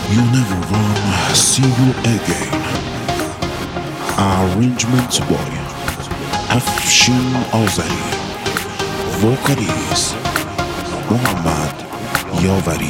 You never run, see you again. Arrangement by Afshin Azari. Vocalist Muhammad Yavari.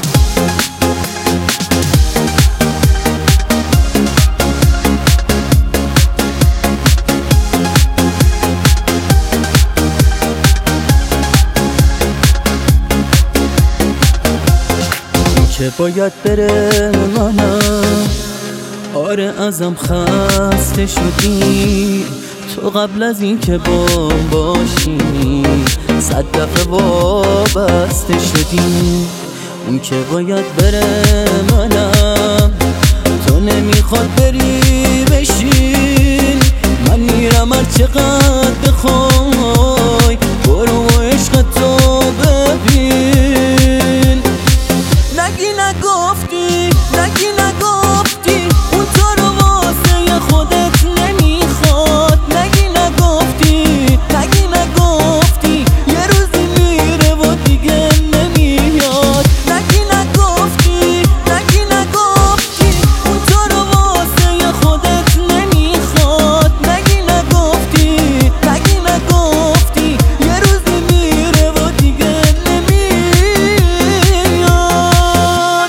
که باید بره منم آره ازم خسته شدی تو قبل از این که بام باشی 100 دفعه وابسته شدی اون که باید بره منم تو نمیخواد بری بشین من میرم هر چقدر بخوای برو و عشق تو ببین نگی نگفتی اون تو رو واسه خودت نمیخواد نگی نگفتی یه روزی میره و دیگه نمیاد نگی نگفتی اون تو رو واسه خودت نمیخواد نگی نگفتی یه روزی میره و دیگه نمیاد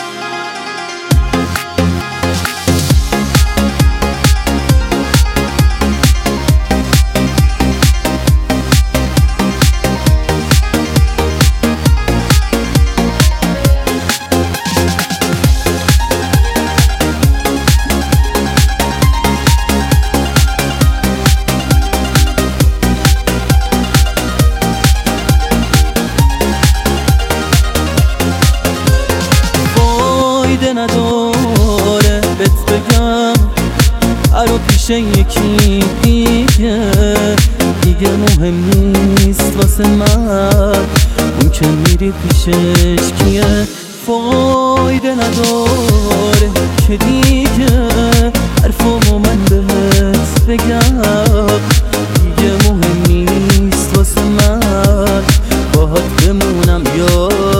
فایده نداره بهت بگم الو پیش یکی دیگه مهم نیست واسه من اون که میری پیشش کیه فایده نداره که دیگه حرفامو من بهت بگم دیگه مهم نیست واسه من باهات بمونم یا